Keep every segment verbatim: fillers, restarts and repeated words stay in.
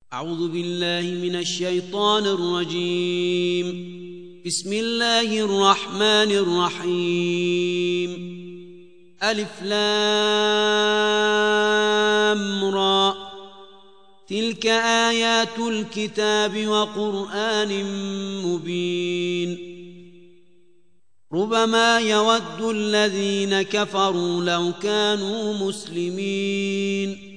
أعوذ بالله من الشيطان الرجيم. بسم الله الرحمن الرحيم. ألف لام را، تلك آيات الكتاب وقرآن مبين. ربما يود الذين كفروا لو كانوا مسلمين.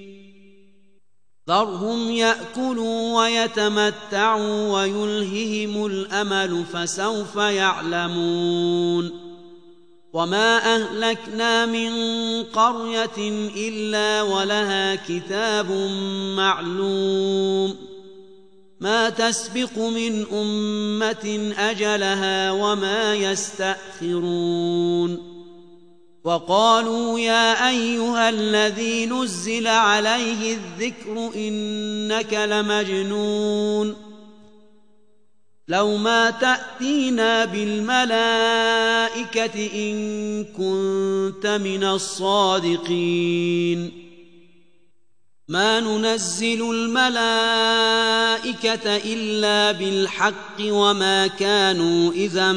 ذرهم يأكلوا ويتمتعوا ويلههم الأمل فسوف يعلمون. وما أهلكنا من قرية إلا ولها كتاب معلوم، ما تسبق من أمة أجلها وما يستأخرون. وقالوا يا أيها الذي نزل عليه الذكر إنك لمجنون، لو ما تأتينا بالملائكة إن كنت من الصادقين. ما ننزل الملائكة إلا بالحق وما كانوا إذا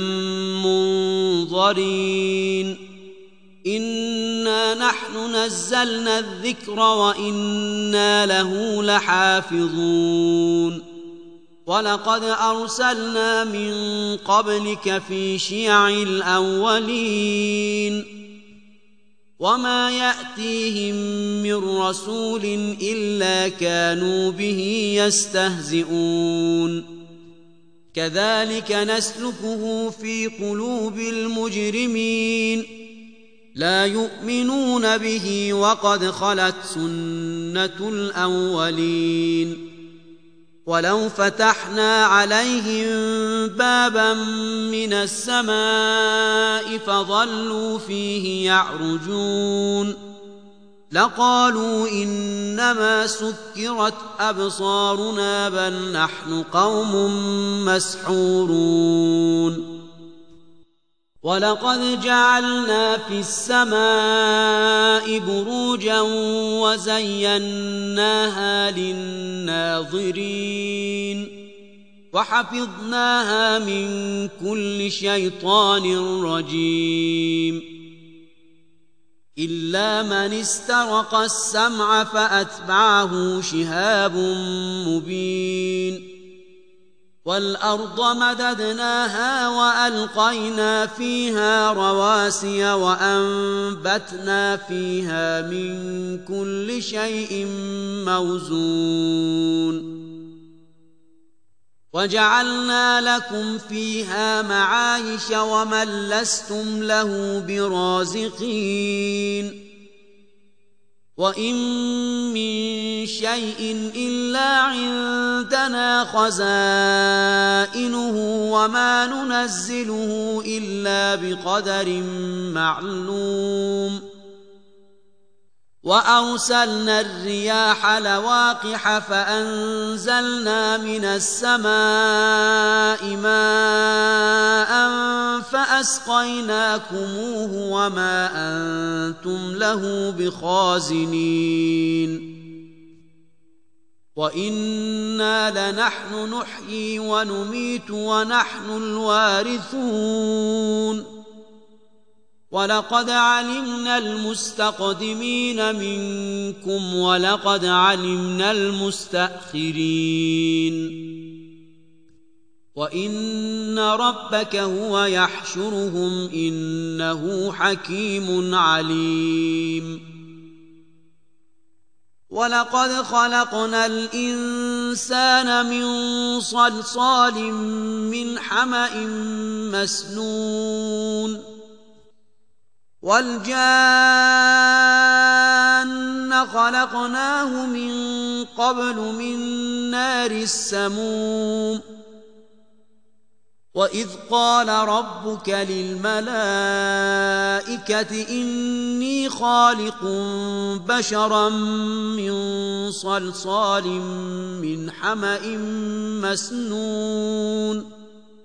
منظرين. إنا نحن نزلنا الذكر وإنا له لحافظون. ولقد أرسلنا من قبلك في شيع الأولين، وما يأتيهم من رسول إلا كانوا به يستهزئون. كذلك نسلكه في قلوب المجرمين، لا يؤمنون به وقد خلت سنة الأولين. ولو فتحنا عليهم بابا من السماء فظلوا فيه يعرجون لقالوا إنما سكرت أبصارنا بل نحن قوم مسحورون. ولقد جعلنا في السماء بروجا وزيناها للناظرين وحفظناها من كل شيطان رجيم. إلا من استرق السمع فأتبعه شهاب مبين. والأرض مددناها وألقينا فيها رواسي وأنبتنا فيها من كل شيء موزون. وجعلنا لكم فيها معايش ومن لستم له برازقين. وإن من شيء إلا عندنا خزائنه وما ننزله إلا بقدر معلوم. وأرسلنا الرياح لواقح فأنزلنا من السماء ماء فأسقيناكموه وما أنتم له بخازنين. وإنا لنحن نحيي ونميت ونحن الوارثون. ولقد علمنا المستقدمين منكم ولقد علمنا المستأخرين. وإن ربك هو يحشرهم إنه حكيم عليم. ولقد خلقنا الإنسان من صلصال من حمأ مسنون. والجان خلقناه من قبل من نار السموم. وإذ قال ربك للملائكة إني خالق بشرا من صلصال من حمأ مسنون.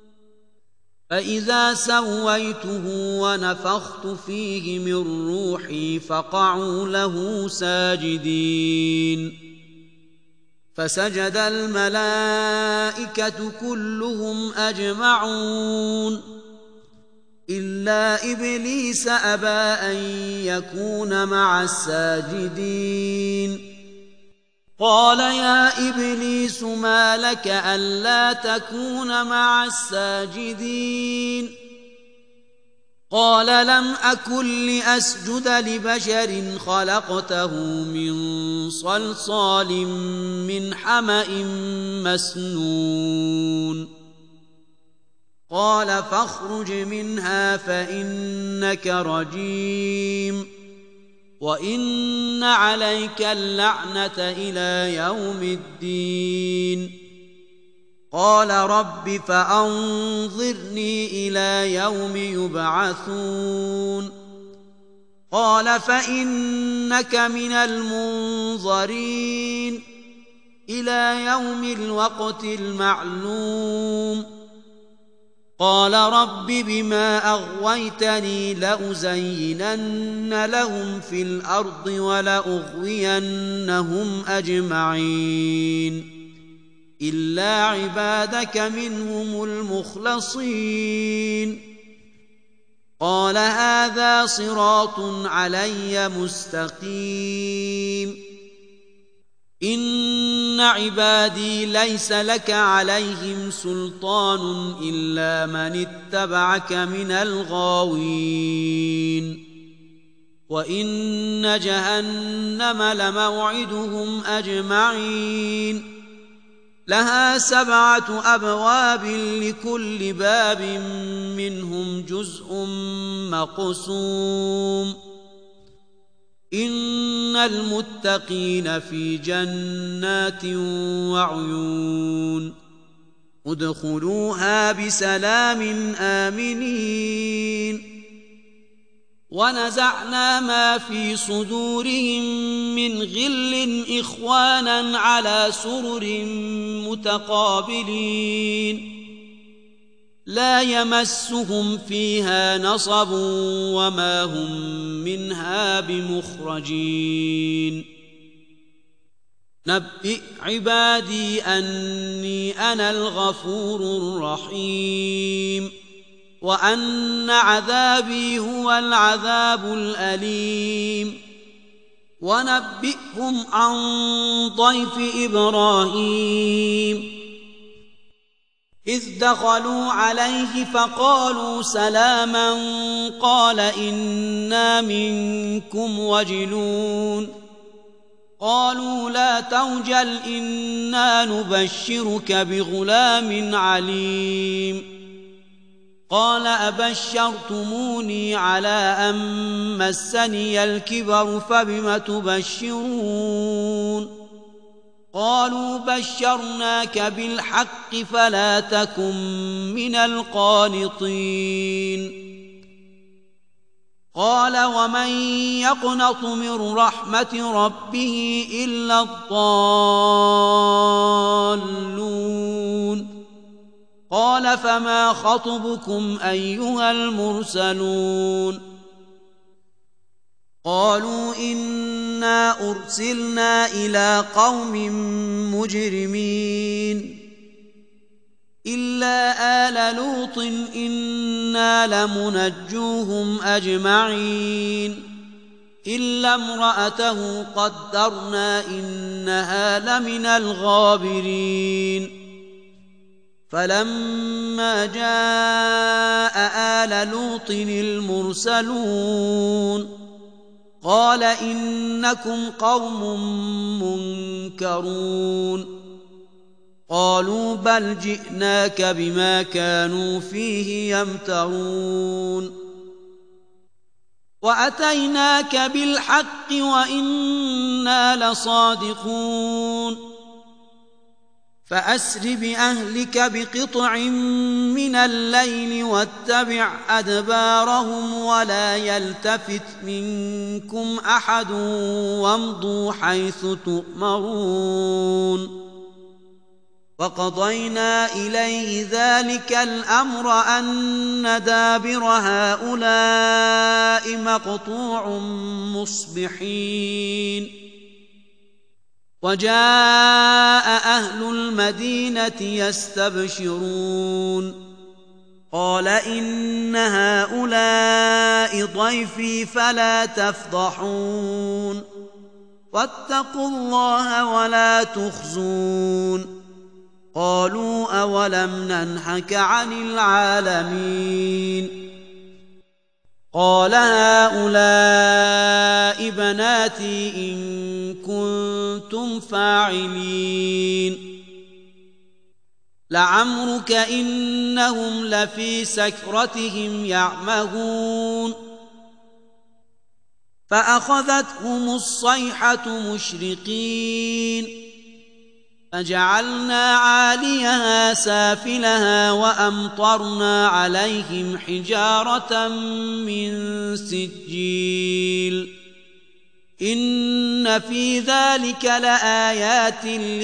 فإذا سويته ونفخت فيه من روحي فقعوا له ساجدين فسجد الملائكة كلهم أجمعون إلا إبليس أبى أن يكون مع الساجدين قال يا إبليس ما لك ألا تكون مع الساجدين قال لم أكن لأسجد لبشر خلقته من صلصال من حمأ مسنون قال فاخرج منها فإنك رجيم وإن عليك اللعنة إلى يوم الدين قال رب فأنظرني إلى يوم يبعثون قال فإنك من المنظرين إلى يوم الوقت المعلوم قال رب بما أغويتني لأزينن لهم في الأرض ولأغوينهم أجمعين إلا عبادك منهم المخلصين قال هذا صراط علي مستقيم إن عبادي ليس لك عليهم سلطان إلا من اتبعك من الغاوين وإن جهنم لموعدهم أجمعين لها سبعة أبواب لكل باب منهم جزء مقسوم إن المتقين في جنات وعيون ادخلوها بسلام آمنين ونزعنا ما في صدورهم من غل إخوانا على سرر متقابلين لا يمسهم فيها نصب وما هم منها بمخرجين نبئ عبادي أني أنا الغفور الرحيم وأن عذابي هو العذاب الأليم ونبئهم عن ضيف إبراهيم إذ دخلوا عليه فقالوا سلاما قال إنا منكم وجلون قالوا لا توجل إنا نبشرك بغلام عليم قال أبشرتموني على أن مسني الكبر فبم تبشرون قالوا بشرناك بالحق فلا تكن من القانطين قال ومن يقنط من رحمة ربه إلا الضالون قال فما خطبكم أيها المرسلون قالوا إنا أرسلنا إلى قوم مجرمين إلا آل لوط إنا لمنجوهم أجمعين إلا امرأته قدرنا إنها لمن الغابرين فلما جاء آل لوط المرسلون قال إنكم قوم منكرون قالوا بل جئناك بما كانوا فيه يمترون وأتيناك بالحق وإنا لصادقون فأسر بأهلك بقطع من الليل واتبع أدبارهم ولا يلتفت منكم أحد وامضوا حيث تؤمرون وقضينا إليه ذلك الأمر أن دابر هؤلاء مقطوع مصبحين وجاء أهل المدينة يستبشرون قال إن هؤلاء ضيفي فلا تفضحون واتقوا الله ولا تخزون قالوا أولم ننهك عن العالمين قال هؤلاء بناتي إن كنتم فاعلين لعمرك إنهم لفي سكرتهم يعمهون فأخذتهم الصيحة مشرقين فجعلنا عاليها سافلها وأمطرنا عليهم حجارة من سجيل إن في ذلك لآيات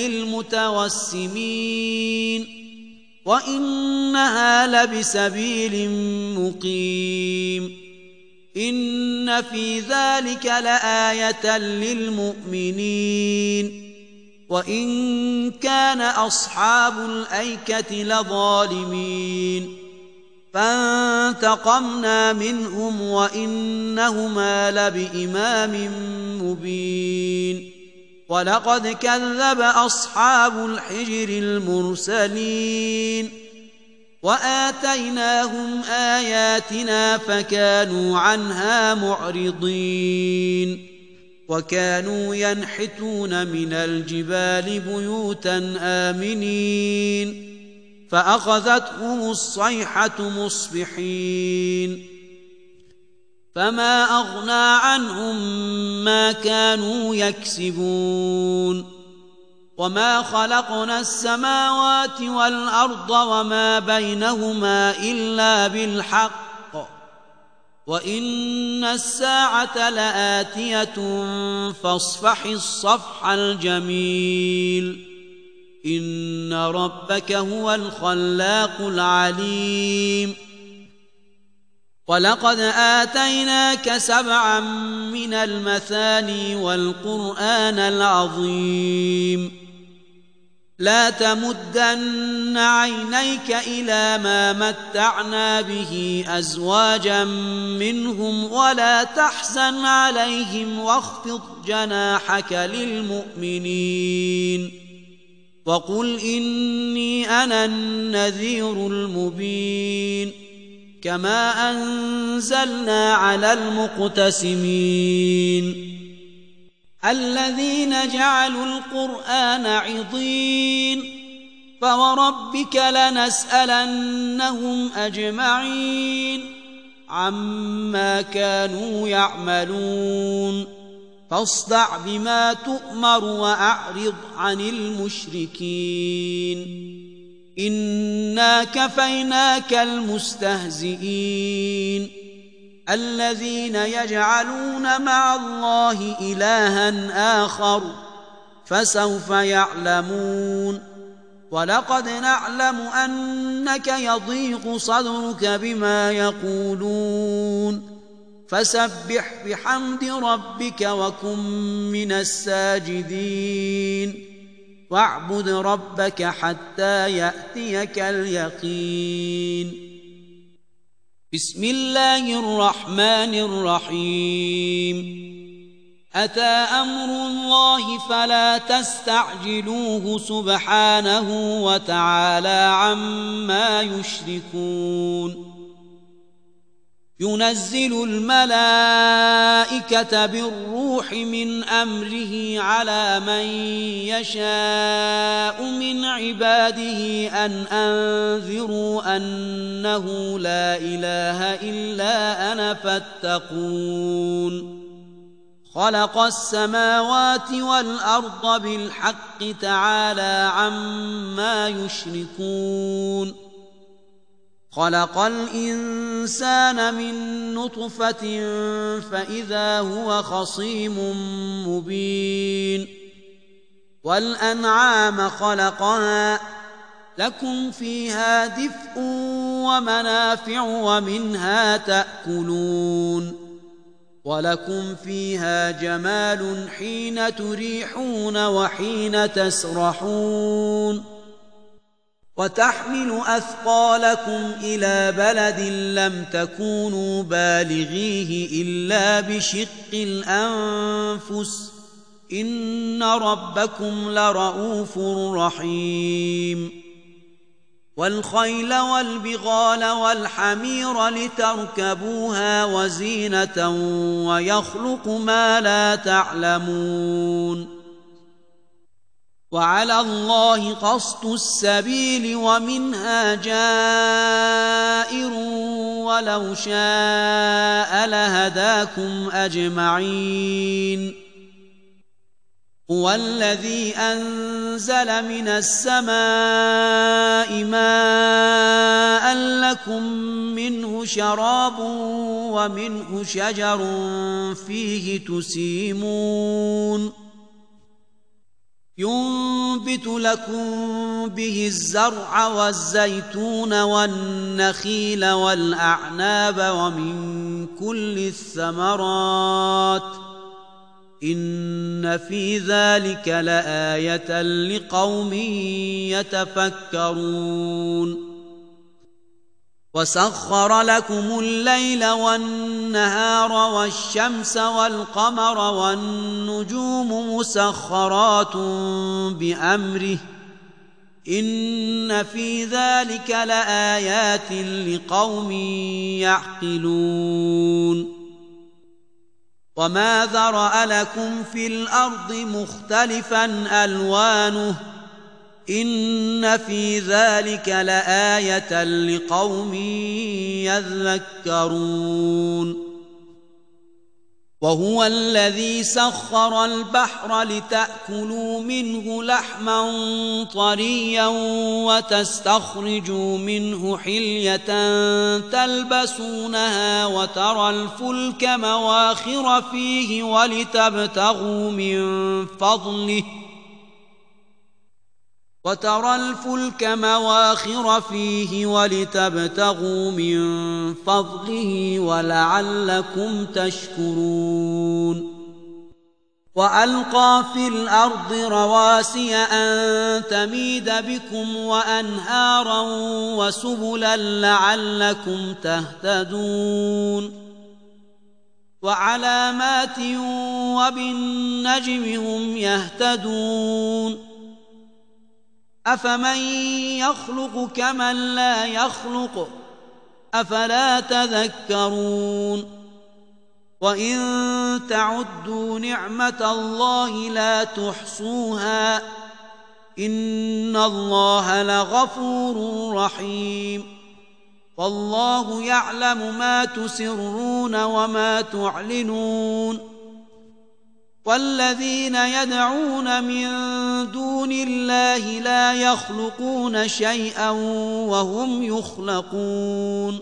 للمتوسمين وإنها لبسبيل مقيم إن في ذلك لآية للمؤمنين وإن كان أصحاب الأيكة لظالمين فانتقمنا منهم وإنهما لبإمام مبين ولقد كذب أصحاب الحجر المرسلين وآتيناهم آياتنا فكانوا عنها معرضين وكانوا ينحتون من الجبال بيوتا آمنين فأخذتهم الصيحة مصبحين فما أغنى عنهم ما كانوا يكسبون وما خلقنا السماوات والأرض وما بينهما إلا بالحق وإن الساعة لآتية فاصفح الصفح الجميل إن ربك هو الخلاق العليم ولقد آتيناك سبعا من المثاني والقرآن العظيم لا تمدن عينيك إلى ما متعنا به أزواجا منهم ولا تحزن عليهم واخفض جناحك للمؤمنين وقل إني أنا النذير المبين كما أنزلنا على المقتسمين الذين جعلوا القرآن عضين فوربك لنسألنهم أجمعين عما كانوا يعملون فاصدع بما تؤمر وأعرض عن المشركين إنا كفيناك المستهزئين الذين يجعلون مع الله إلها آخر فسوف يعلمون ولقد نعلم أنك يضيق صدرك بما يقولون فسبح بحمد ربك وكن من الساجدين واعبد ربك حتى يأتيك اليقين بسم الله الرحمن الرحيم أتى أمر الله فلا تستعجلوه سبحانه وتعالى عما يشركون ينزل الملائكة بالروح من أمره على من يشاء من عباده أن أنذروا أنه لا إله إلا أنا فاتقون خلق السماوات والأرض بالحق تعالى عما يشركون خلق الإنسان من نطفة فإذا هو خصيم مبين والأنعام خلقها لكم فيها دفء ومنافع ومنها تأكلون ولكم فيها جمال حين تريحون وحين تسرحون وتحمل أثقالكم إلى بلد لم تكونوا بالغيه إلا بشق الأنفس إن ربكم لرؤوف رحيم والخيل والبغال والحمير لتركبوها وزينة ويخلق ما لا تعلمون وعلى الله قصد السبيل ومنها جائر ولو شاء لهداكم أجمعين هو الذي أنزل من السماء ماء لكم منه شراب ومنه شجر فيه تسيمون ينبت لكم به الزرع والزيتون والنخيل والأعناب ومن كل الثمرات إن في ذلك لآية لقوم يتفكرون وسخر لكم الليل والنهار والشمس والقمر والنجوم مسخرات بأمره إن في ذلك لآيات لقوم يعقلون وما ذرأ لكم في الأرض مختلفا ألوانه إن في ذلك لآية لقوم يذكرون وهو الذي سخر البحر لتأكلوا منه لحما طريا وتستخرجوا منه حلية تلبسونها وترى الفلك مواخر فيه ولتبتغوا من فضله وترى الفلك مواخر فيه ولتبتغوا من فضله ولعلكم تشكرون وألقى في الأرض رواسي أن تميد بكم وأنهارا وسبلا لعلكم تهتدون وعلامات وبالنجم هم يهتدون أفمن يخلق كمن لا يخلق أفلا تذكرون وإن تعدوا نعمة الله لا تحصوها إن الله لغفور رحيم والله يعلم ما تسرون وما تعلنون والذين يدعون من دون الله لا يخلقون شيئا وهم يخلقون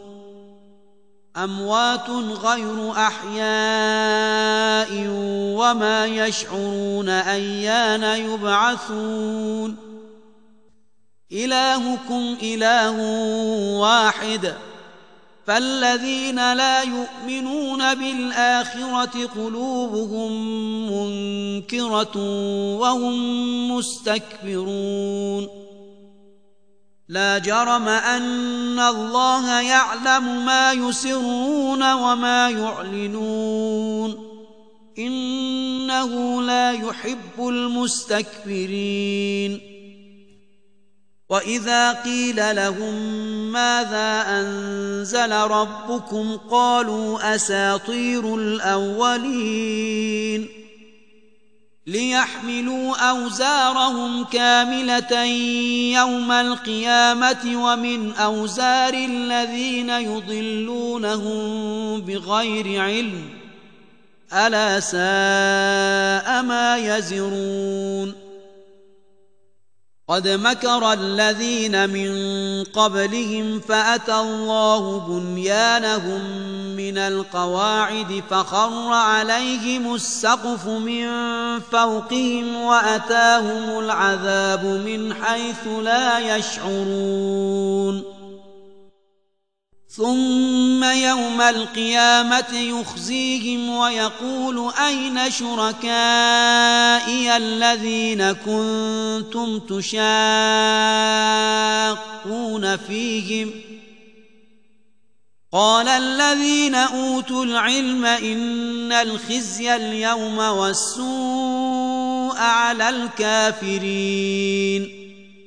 أموات غير أحياء وما يشعرون أيان يبعثون إلهكم إله واحد فالذين لا يؤمنون بالآخرة قلوبهم منكرة وهم مستكبرون لا جرم أن الله يعلم ما يسرون وما يعلنون إنه لا يحب المستكبرين وإذا قيل لهم ماذا أنزل ربكم قالوا أساطير الأولين ليحملوا أوزارهم كاملة يوم القيامة ومن أوزار الذين يضلونهم بغير علم ألا ساء ما يزرون قد مكر الذين من قبلهم فأتى الله بنيانهم من القواعد فخر عليهم السقف من فوقهم وأتاهم العذاب من حيث لا يشعرون ثم يوم القيامة يخزيهم ويقول أين شركائي الذين كنتم تشاقون فيهم قال الذين أوتوا العلم إن الخزي اليوم والسوء على الكافرين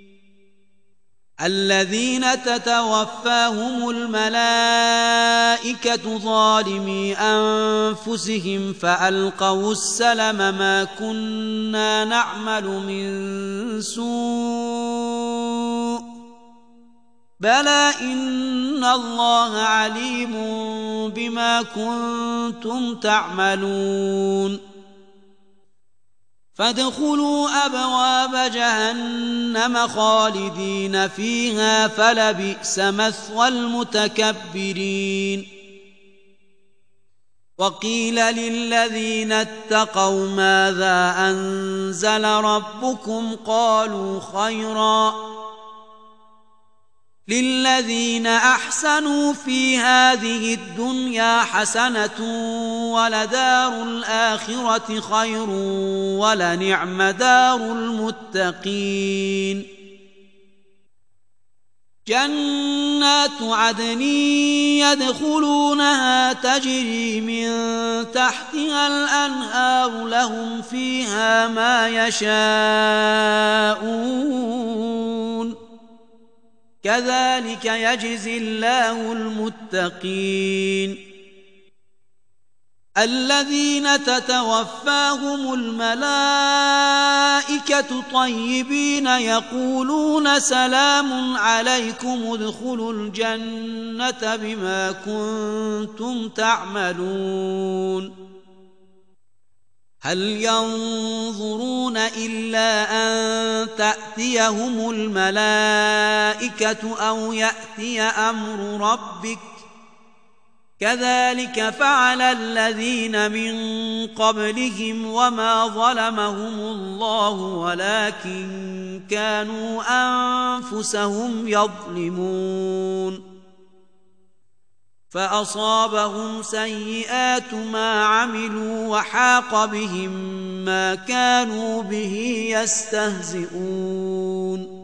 الذين تتوفاهم الملائكة ظالمي أنفسهم فألقوا السلم ما كنا نعمل من سوء بلى إن الله عليم بما كنتم تعملون فادخلوا أبواب جهنم خالدين فيها فلبئس مثوى المتكبرين وقيل للذين اتقوا ماذا أنزل ربكم قالوا خيرا للذين أحسنوا في هذه الدنيا حسنة ولدار الآخرة خير ولنعم دار المتقين جنات عدن يدخلونها تجري من تحتها الأنهار لهم فيها ما يشاءون كذلك يجزي الله المتقين الذين تتوفاهم الملائكة طيبين يقولون سلام عليكم ادخلوا الجنة بما كنتم تعملون هل ينظرون إلا أن تأتيهم الملائكة أو يأتي أمر ربك كذلك فعل الذين من قبلهم وما ظلمهم الله ولكن كانوا أنفسهم يظلمون فأصابهم سيئات ما عملوا وحاق بهم ما كانوا به يستهزئون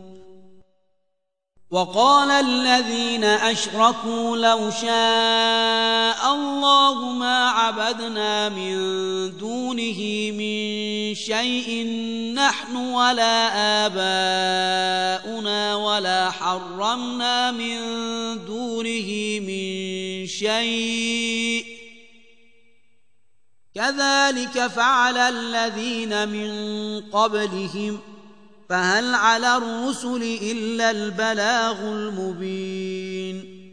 وقال الذين أشركوا لو شاء الله ما عبدنا من دونه من شيء نحن ولا آباؤنا ولا حرمنا من دونه من شيء كذلك فعل الذين من قبلهم فهل على الرسل إلا البلاغ المبين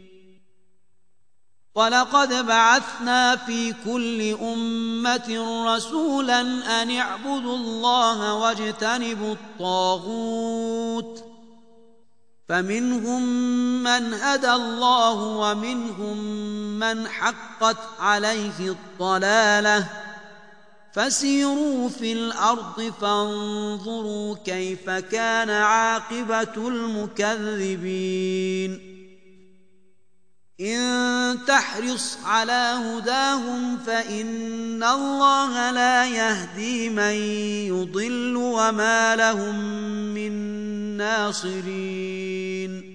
ولقد بعثنا في كل أمة رسولا أن اعبدوا الله واجتنبوا الطاغوت فمنهم من هدى الله ومنهم من حقت عليه الضلالة فسيروا في الأرض فانظروا كيف كان عاقبة المكذبين إن تحرص على هداهم فإن الله لا يهدي من يضل وما لهم من ناصرين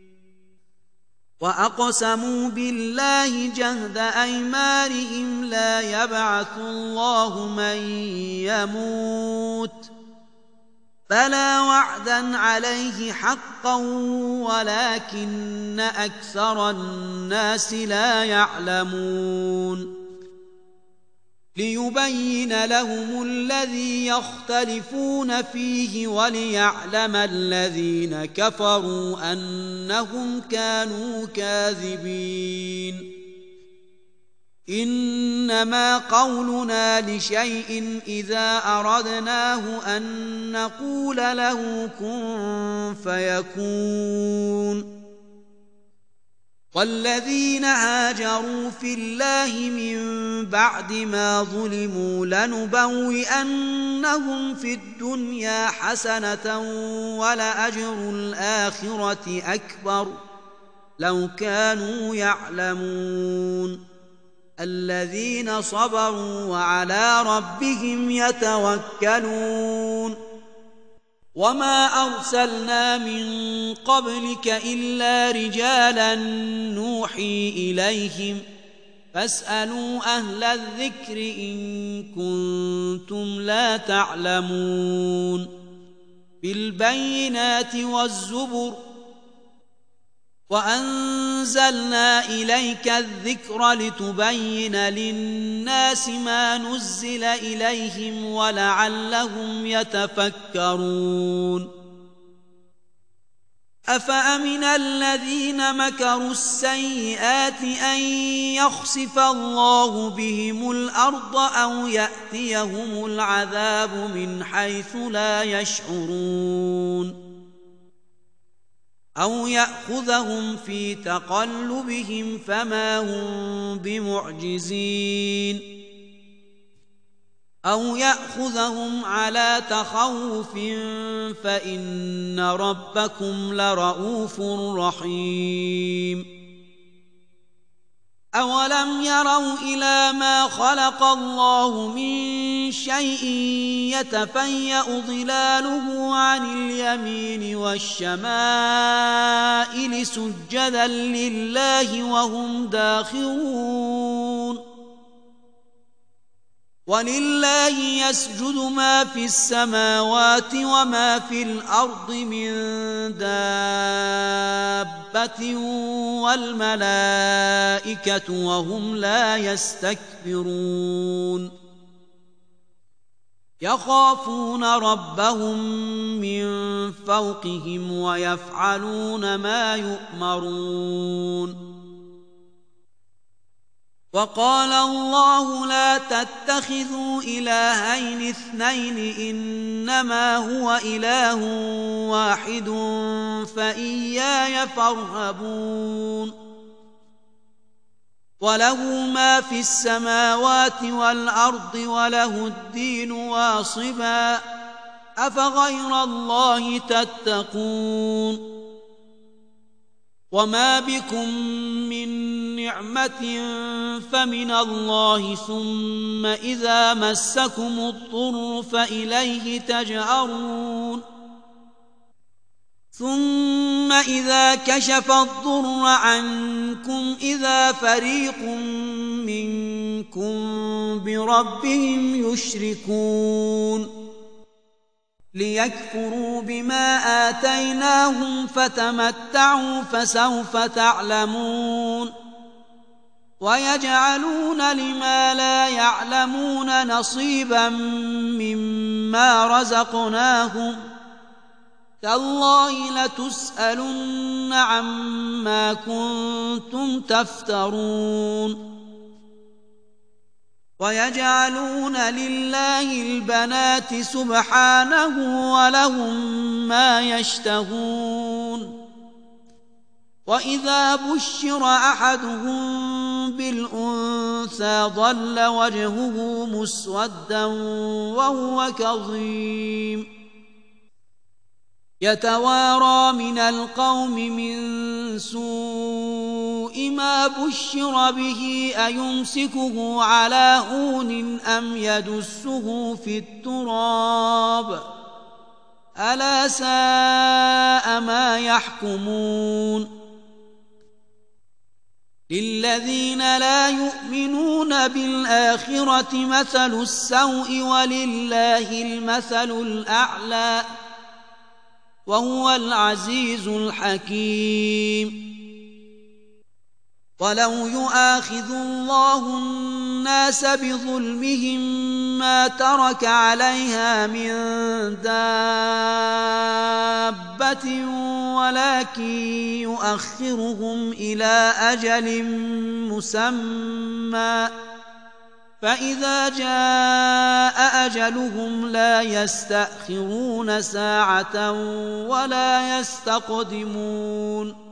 وأقسموا بالله جهد أيمانهم لا يبعث الله من يموت بلى وعدا عليه حقا ولكن أكثر الناس لا يعلمون ليبين لهم الذي يختلفون فيه وليعلم الذين كفروا أنهم كانوا كاذبين إنما قولنا لشيء إذا أردناه أن نقول له كن فيكون والذين هاجروا في الله من بعد ما ظلموا لنبوئنهم في الدنيا حسنة ولأجر الآخرة أكبر لو كانوا يعلمون الذين صبروا وعلى ربهم يتوكلون وما أرسلنا من قبلك إلا رجالا نوحي إليهم فاسألوا أهل الذكر إن كنتم لا تعلمون بالبينات والزبر وأنزلنا إليك الذكر لتبين للناس ما نزل إليهم ولعلهم يتفكرون أفأمن الذين مكروا السيئات أن يخسف الله بهم الأرض أو يأتيهم العذاب من حيث لا يشعرون أو يأخذهم في تقلبهم فما هم بمعجزين أو يأخذهم على تخوف فإن ربكم لرؤوف رحيم أولم يروا إلى ما خلق الله من شيء يتفيأ ظلاله عن اليمين والشمائل سجدا لله وهم داخرون ولله يسجد ما في السماوات وما في الأرض من دابة والملائكة وهم لا يستكبرون يخافون ربهم من فوقهم ويفعلون ما يؤمرون وقال الله لا تتخذوا إلهين اثنين إنما هو إله واحد فإياي فارهبون وله ما في السماوات والأرض وله الدين واصبا أفغير الله تتقون وما بكم من نعمة فمن الله ثم إذا مسكم الضر فإليه تجأرون ثم إذا كشف الضر عنكم إذا فريق منكم بربهم يشركون ليكفروا بما آتيناهم فتمتعوا فسوف تعلمون ويجعلون لما لا يعلمون نصيبا مما رزقناهم تالله لتسألن عما كنتم تفترون ويجعلون لله البنات سبحانه ولهم ما يشتهون وإذا بشر أحدهم بالأنثى ظل وجهه مسودا وهو كظيم يتوارى من القوم من سوء ما بشر به أيمسكه على هون أم يدسه في التراب ألا ساء ما يحكمون للذين لا يؤمنون بالآخرة مثل السوء ولله المثل الأعلى وهو العزيز الحكيم ولو يؤاخذ الله الناس بظلمهم ما ترك عليها من دابة ولكن يؤخرهم إلى أجل مسمى فإذا جاء أجلهم لا يستأخرون ساعة ولا يستقدمون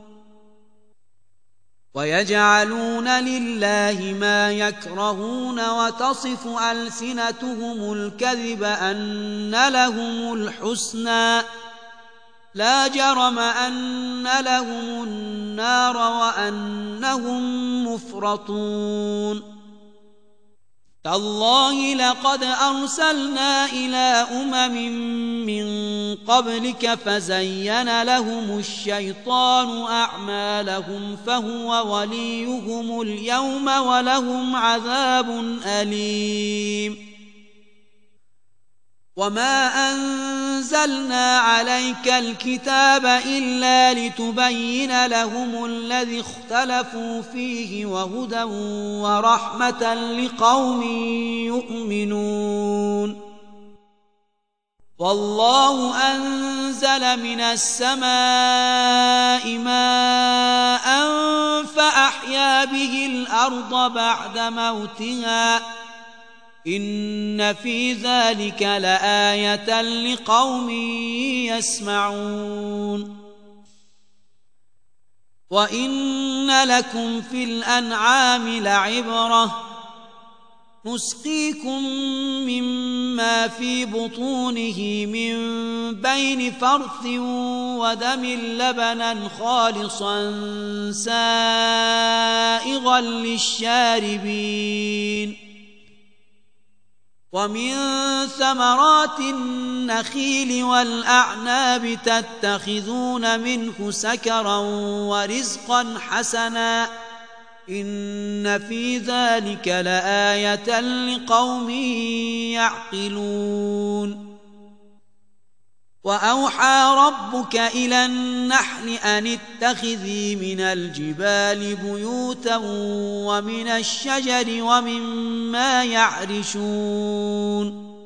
ويجعلون لله ما يكرهون وتصف ألسنتهم الكذب أن لهم الحسنى لا جرم أن لهم النار وأنهم مفرطون تالله لقد أرسلنا إلى أمم من قبلك فزين لهم الشيطان أعمالهم فهو وليهم اليوم ولهم عذاب أليم وما أنزلنا عليك الكتاب إلا لتبين لهم الذي اختلفوا فيه وهدى ورحمة لقوم يؤمنون والله أنزل من السماء ماء فأحيا به الأرض بعد موتها إن في ذلك لآية لقوم يسمعون وإن لكم في الأنعام لعبرة نسقيكم مما في بطونه من بين فرث ودم لبنا خالصا سائغا للشاربين ومن ثمرات النخيل والأعناب تتخذون منه سكرا ورزقا حسنا إن في ذلك لآية لقوم يعقلون وأوحى ربك إلى النحل أن اتخذي من الجبال بيوتا ومن الشجر ومما يعرشون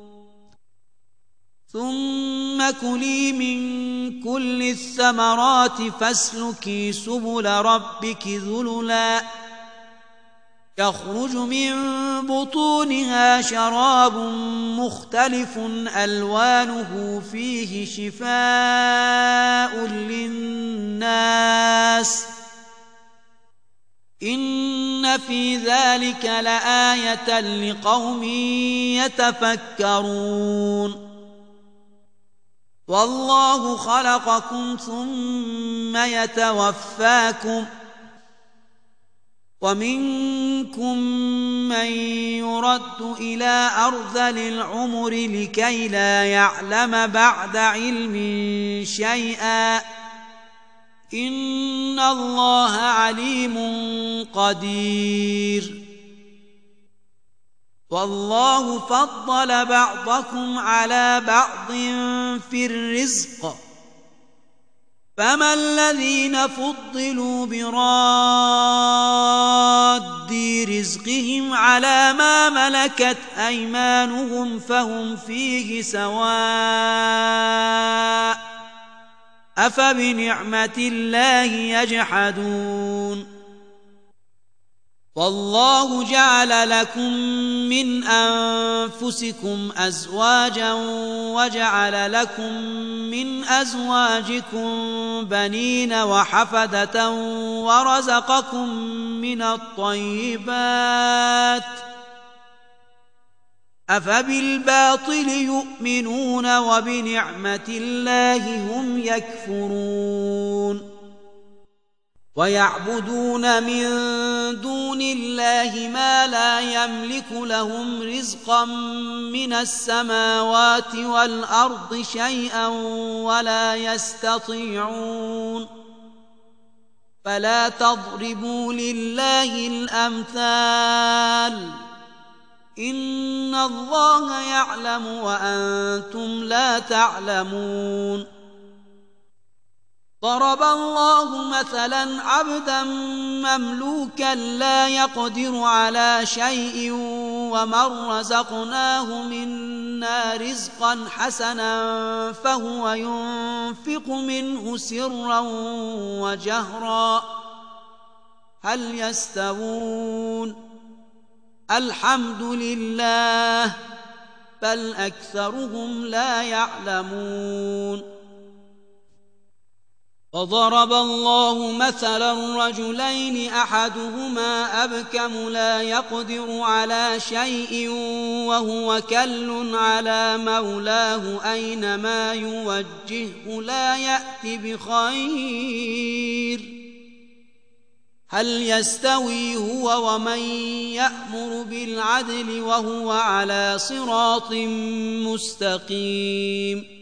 ثم كلي من كل الثمرات فاسلكي سبل ربك ذللا يخرج من بطونها شراب مختلف ألوانه فيه شفاء للناس إن في ذلك لآية لقوم يتفكرون والله خلقكم ثم يتوفاكم ومنكم من يرد إلى أرذل العمر لكي لا يعلم بعد علم شيئا إن الله عليم قدير والله فضل بعضكم على بعض في الرزق فما الذين فضلوا براد رزقهم على ما ملكت أيمانهم فهم فيه سواء أفبنعمة الله يجحدون والله جعل لكم من أنفسكم أزواجا وجعل لكم من أزواجكم بنين وحفدة ورزقكم من الطيبات أفبالباطل يؤمنون وبنعمة الله هم يكفرون ويعبدون من دون الله ما لا يملك لهم رزقا من السماوات والأرض شيئا ولا يستطيعون فلا تضربوا لله الأمثال إن الله يعلم وأنتم لا تعلمون ضرب الله مثلا عبدا مملوكا لا يقدر على شيء ومن رزقناه منا رزقا حسنا فهو ينفق منه سرا وجهرا هل يستوون الحمد لله بل أكثرهم لا يعلمون وضرب الله مثلا رجلين أحدهما أبكم لا يقدر على شيء وهو كل على مولاه أينما يوجهه لا يأت بخير هل يستوي هو ومن يأمر بالعدل وهو على صراط مستقيم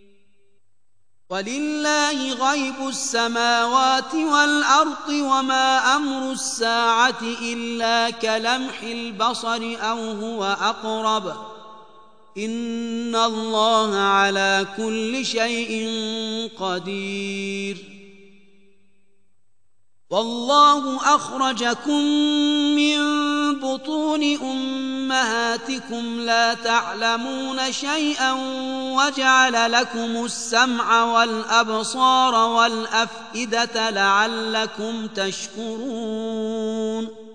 ولله غيب السماوات والأرض وما أمر الساعة إلا كلمح البصر أو هو أقرب إن الله على كل شيء قدير والله أخرجكم من بطون أمهاتكم لا تعلمون شيئا وجعل لكم السمع والأبصار والأفئدة لعلكم تشكرون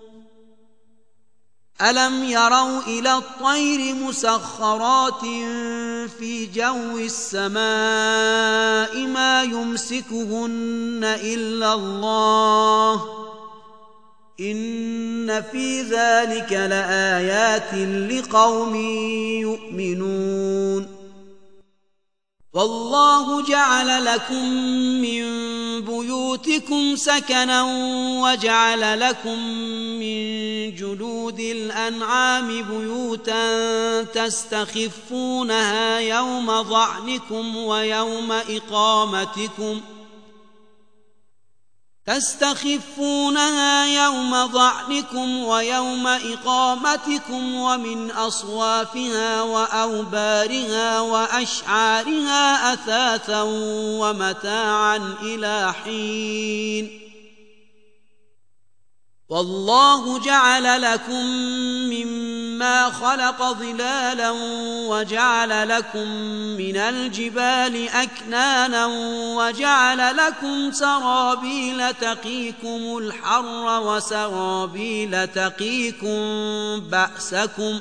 ألم يروا إلى الطير مسخرات في جو السماء ما يمسكهن إلا الله إن في ذلك لآيات لقوم يؤمنون والله جعل لكم من بيوتكم سكنا وجعل لكم من جلود الأنعام بيوتا تستخفونها يوم ظعنكم ويوم إقامتكم تستخفونها يوم ظعنكم ويوم إقامتكم ومن أصوافها وأوبارها وأشعارها أثاثا ومتاعا إلى حين والله جعل لكم مما خلق ظلالا وجعل لكم من الجبال أكنانا وجعل لكم سرابيل تقيكم الحر وسرابيل تقيكم بأسكم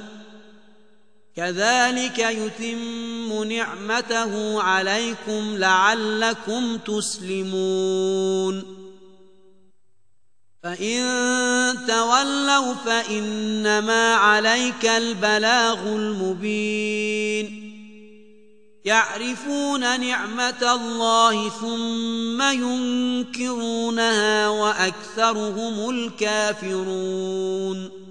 كذلك يتم نعمته عليكم لعلكم تسلمون فإن تولوا فإنما عليك البلاغ المبين يعرفون نعمة الله ثم ينكرونها وأكثرهم الكافرون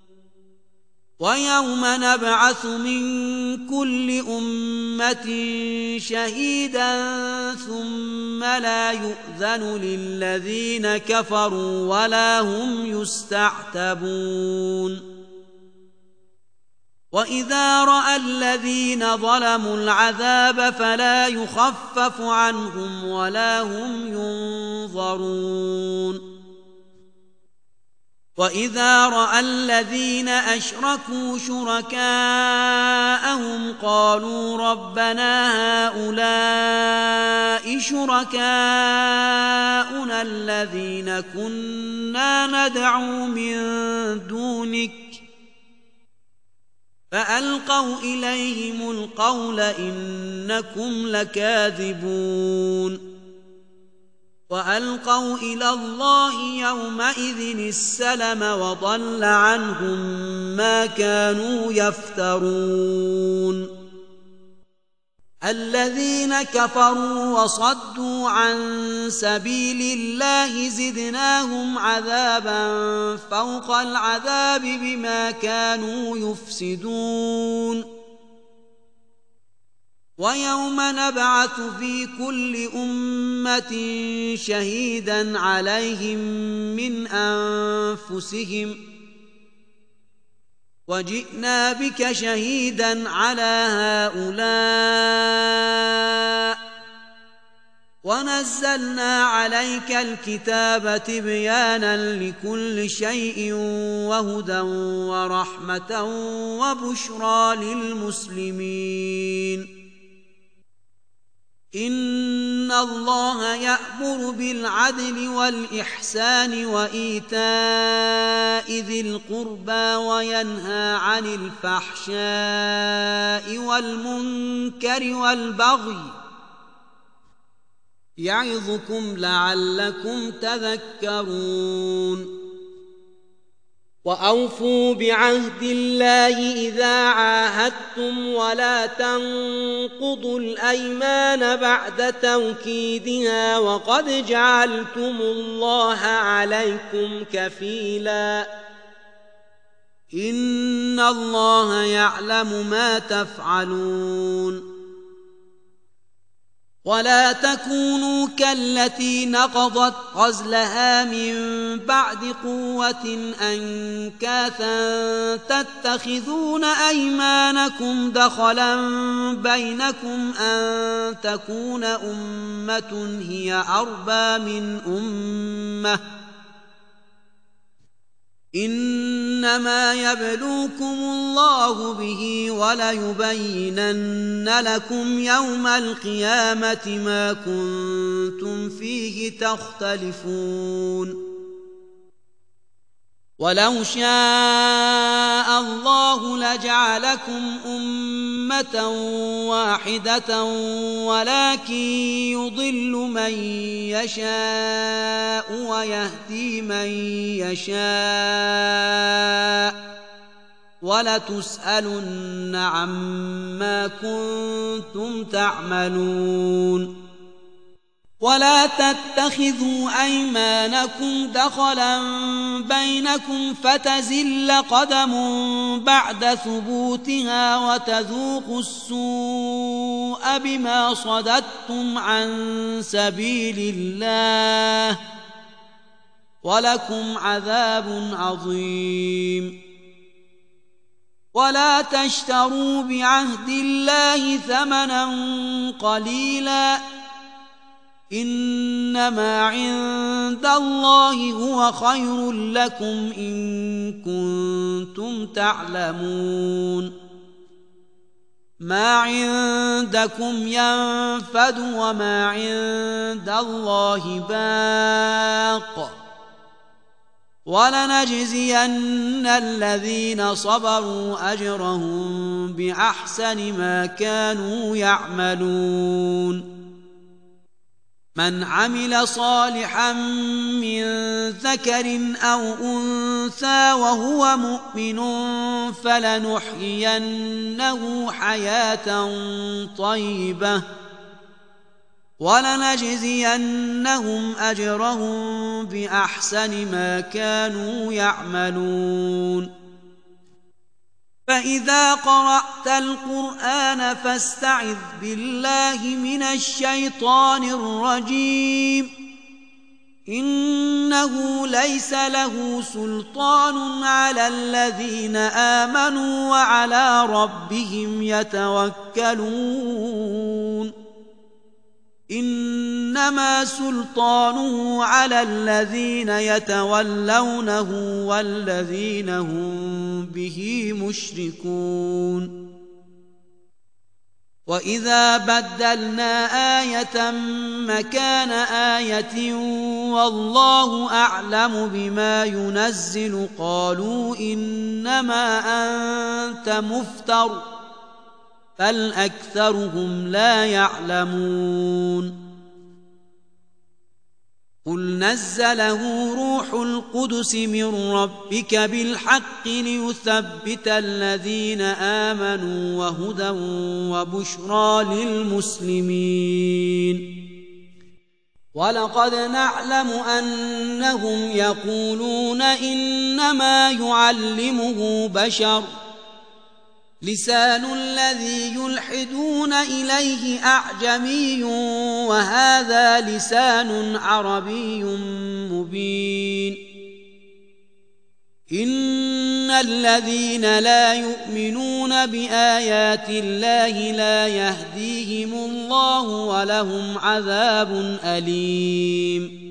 ويوم نبعث من كل أمة شهيدا ثم لا يؤذن للذين كفروا ولا هم يستعتبون وإذا رأى الذين ظلموا العذاب فلا يخفف عنهم ولا هم ينظرون وإذا رأى الذين أشركوا شركاءهم قالوا ربنا هؤلاء شركاؤنا الذين كنا ندعو من دونك فألقوا إليهم القول إنكم لكاذبون وألقوا إلى الله يومئذ السلم وضل عنهم ما كانوا يفترون الذين كفروا وصدوا عن سبيل الله زدناهم عذابا فوق العذاب بما كانوا يفسدون ويوم نبعث في كل أمة شهيدا عليهم من أنفسهم وجئنا بك شهيدا على هؤلاء ونزلنا عليك الكتاب تبيانا لكل شيء وهدى ورحمة وبشرى للمسلمين إن الله يأمر بالعدل والإحسان وإيتاء ذي القربى وينهى عن الفحشاء والمنكر والبغي يعظكم لعلكم تذكرون وأوفوا بعهد الله إذا عاهدتم ولا تنقضوا الأيمان بعد توكيدها وقد جعلتم الله عليكم كفيلا إن الله يعلم ما تفعلون ولا تكونوا كالتي نقضت غزلها من بعد قوة أنكاثا تتخذون أيمانكم دخلا بينكم أن تكون أمة هي أربى من أمة إنما يبلوكم الله به وليبينن لكم يوم القيامة ما كنتم فيه تختلفون ولو شاء الله لجعلكم أمة واحدة ولكن يضل من يشاء ويهدي من يشاء ولتسألن عما كنتم تعملون ولا تتخذوا أيمانكم دخلا بينكم فتزل قدم بعد ثبوتها وتذوقوا السوء بما صددتم عن سبيل الله ولكم عذاب عظيم ولا تشتروا بعهد الله ثمنا قليلا إنما عند الله هو خير لكم إن كنتم تعلمون ما عندكم ينفد وما عند الله باق ولنجزين الذين صبروا أجرهم بأحسن ما كانوا يعملون من عمل صالحا من ذكر أو أنثى وهو مؤمن فلنحيينه حياة طيبة ولنجزينهم أجرهم بأحسن ما كانوا يعملون فإذا قرأت القرآن فاستعذ بالله من الشيطان الرجيم إنه ليس له سلطان على الذين آمنوا وعلى ربهم يتوكلون إنما سلطانه على الذين يتولونه والذين هم به مشركون وإذا بدلنا آية مكان آية والله أعلم بما ينزل قالوا إنما أنت مفتر بل أكثرهم لا يعلمون قل نزله روح القدس من ربك بالحق ليثبت الذين آمنوا وهدى وبشرى للمسلمين ولقد نعلم أنهم يقولون إنما يعلمه بشر لسان الذي يلحدون إليه أعجمي وهذا لسان عربي مبين إن الذين لا يؤمنون بآيات الله لا يهديهم الله ولهم عذاب أليم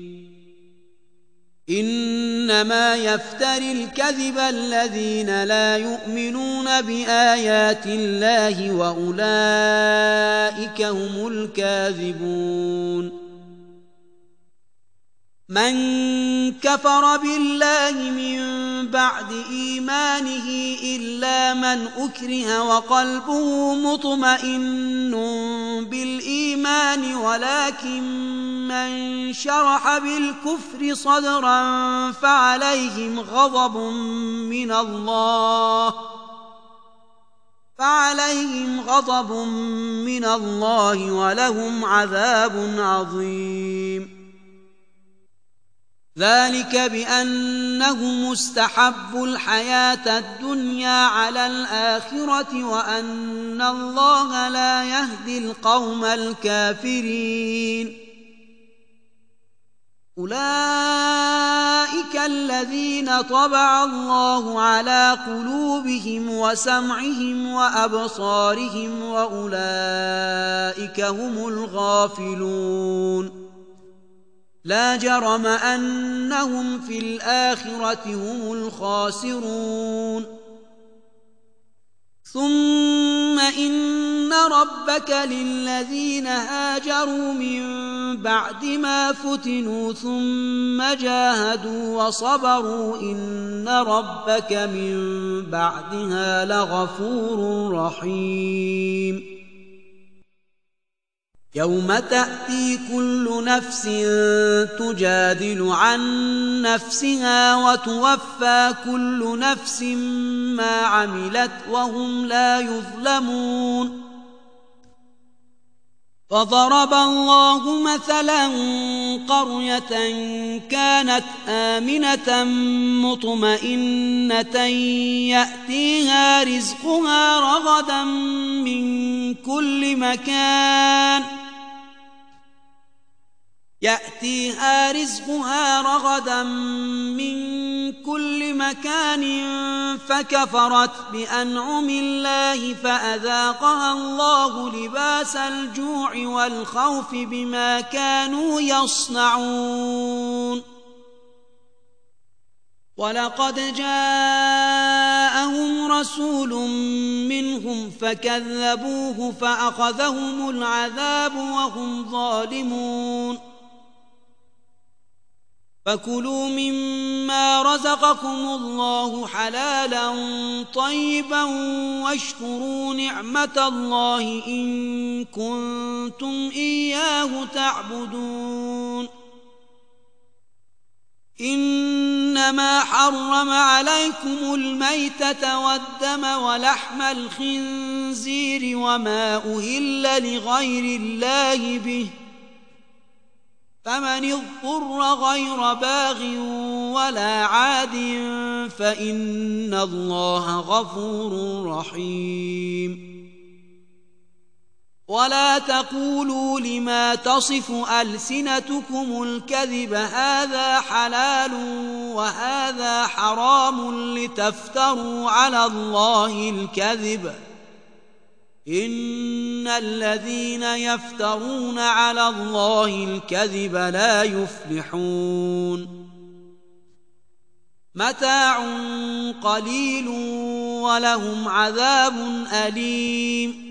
إنما يفتري الكذب الذين لا يؤمنون بآيات الله وأولئك هم الكاذبون من كفر بالله من بعد إيمانه إلا من أكره وقلبه مطمئن بالإيمان ولكن من شرح بالكفر صدرا فعليهم غضب من الله فعليهم غضب من الله ولهم عذاب عظيم. ذلك بأنهم استحبوا الحياة الدنيا على الآخرة وأن الله لا يهدي القوم الكافرين. أولئك الذين طبع الله على قلوبهم وسمعهم وأبصارهم وأولئك هم الغافلون. لا جرم أنهم في الآخرة هم الخاسرون. ثم إن ربك للذين هاجروا من بعد ما فتنوا ثم جاهدوا وصبروا إن ربك من بعدها لغفور رحيم. يوم تأتي كل نفس تجادل عن نفسها وتوفى كل نفس ما عملت وهم لا يظلمون. فضرب الله مثلا قرية كانت آمنة مطمئنة يأتيها رزقها رغدا من كل مكان يأتيها رزقها رغدا من كل مكان فكفرت بأنعم الله فأذاقها الله لباس الجوع والخوف بما كانوا يصنعون. ولقد جاءهم رسول منهم فكذبوه فأخذهم العذاب وهم ظالمون. فكلوا مما رزقكم الله حلالا طيبا واشكروا نعمة الله إن كنتم إياه تعبدون. إنما حرم عليكم الميتة والدم ولحم الخنزير وما أهل لغير الله به فمن اضطر غير باغ ولا عاد فإن الله غفور رحيم. ولا تقولوا لما تصف ألسنتكم الكذب هذا حلال وهذا حرام لتفتروا على الله الكذب إن الذين يفترون على الله الكذب لا يفلحون. متاع قليل ولهم عذاب أليم.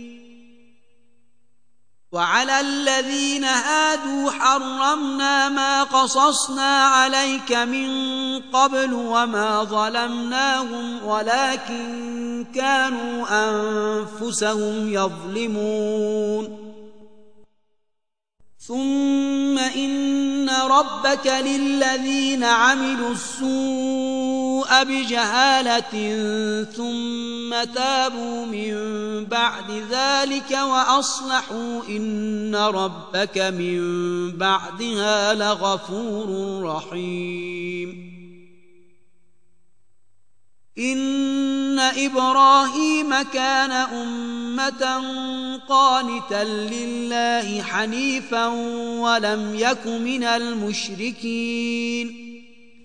وعلى الذين هادوا حرمنا ما قصصنا عليك من قبل وما ظلمناهم ولكن كانوا أنفسهم يظلمون. ثم إن ربك للذين عملوا السوء بجهالة ثم تابوا من بعد ذلك وأصلحوا إن ربك من بعدها لغفور رحيم. إن إبراهيم كان أمة قانتا لله حنيفا ولم يك من المشركين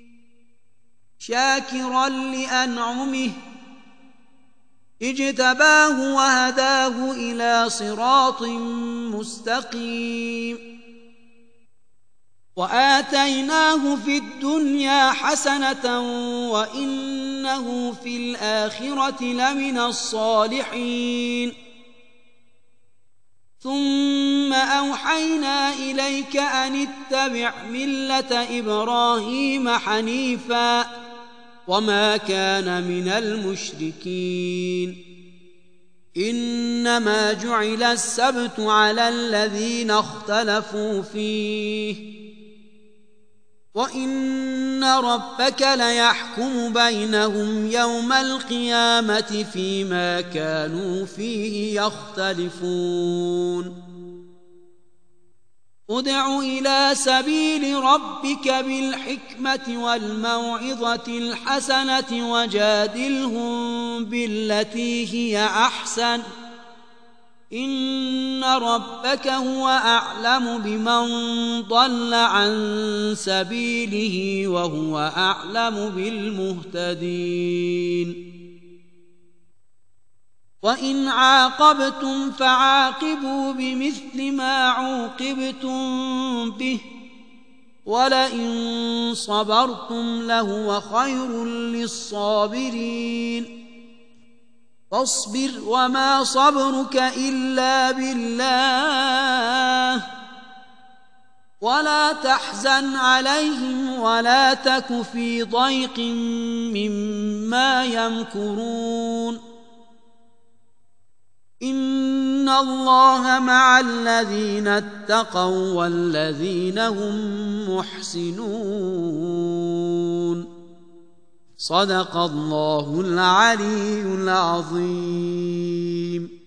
شاكرا لأنعمه اجتباه وهداه إلى صراط مستقيم. وآتيناه في الدنيا حسنة وإنه في الآخرة لمن الصالحين. ثم أوحينا إليك أن اتبع ملة إبراهيم حنيفا وما كان من المشركين إنما جعل السبت على الذين اختلفوا فيه وإن ربك ليحكم بينهم يوم القيامة فيما كانوا فيه يختلفون ادع إلى سبيل ربك بالحكمة والموعظة الحسنة وجادلهم بالتي هي أحسن إن ربك هو أعلم بمن ضل عن سبيله وهو أعلم بالمهتدين وإن عاقبتم فعاقبوا بمثل ما عوقبتم به ولئن صبرتم لهو خير للصابرين فاصبر وما صبرك إلا بالله ولا تحزن عليهم ولا تك في ضيق مما يمكرون إن الله مع الذين اتقوا والذين هم محسنون صدق الله العلي العظيم.